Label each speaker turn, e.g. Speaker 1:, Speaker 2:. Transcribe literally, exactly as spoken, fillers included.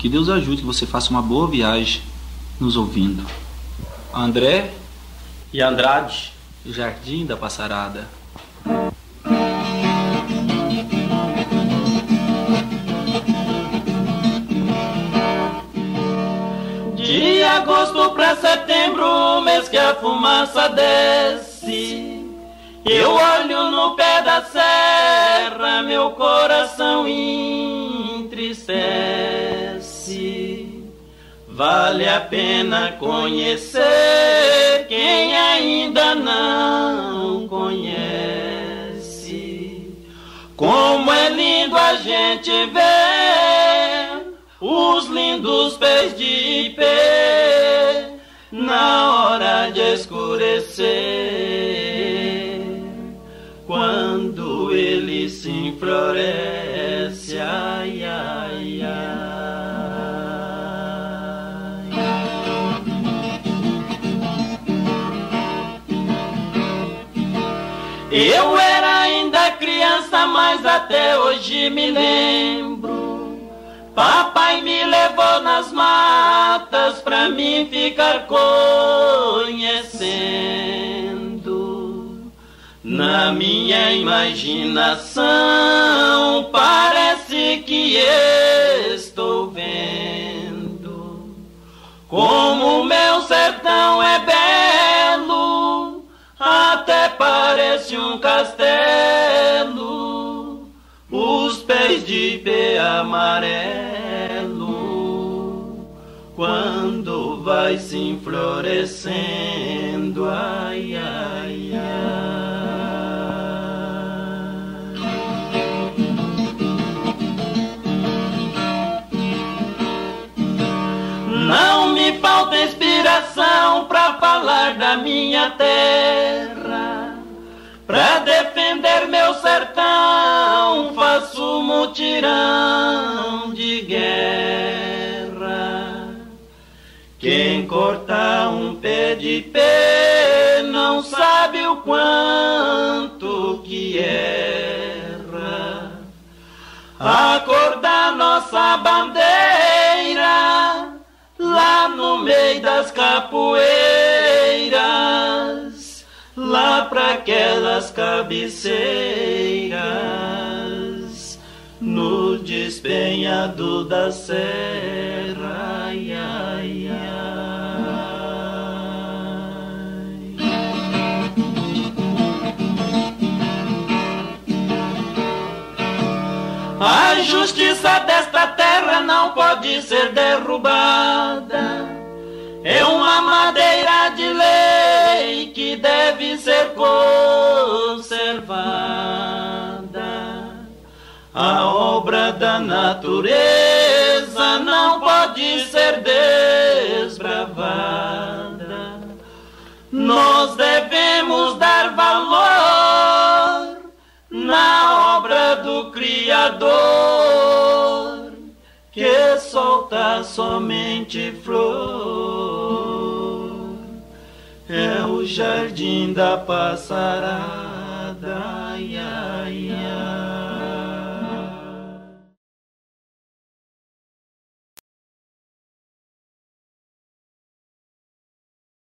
Speaker 1: Que Deus ajude que você faça uma boa viagem nos ouvindo. André
Speaker 2: e Andrade,
Speaker 1: Jardim da Passarada.
Speaker 2: De agosto pra setembro, mês que a fumaça desce, eu olho no pé da serra, meu coração entristece. Vale a pena conhecer quem ainda não conhece. Como é lindo a gente ver os lindos pés de pé na hora de escurecer, quando ele se enfloresce, ai, ai, ai. Eu era ainda criança, mas até hoje me lembro. Papai me levou nas matas pra mim ficar conhecendo. Na minha imaginação parece que estou vendo como o meu sertão é belo, até parece um castelo, os pés de pé amarelo, quando vai se enflorescendo, ai, ai, ai. Não me falta inspiração pra falar da minha terra, pra defender meu sertão faço mutirão de guerra. Quem corta um pé de pé não sabe o quanto que erra. A cor da nossa bandeira lá no meio das capoeiras, lá pra aquelas cabeceiras, no despenhado da serra, ai, ai, ai. A justiça desta terra não pode ser derrubada, é uma madeira de lei que deve ser conservada. A obra da natureza não pode ser desbravada. Nós devemos dar valor na obra do Criador, que solta somente flor. É o jardim da passarada, ai, ai.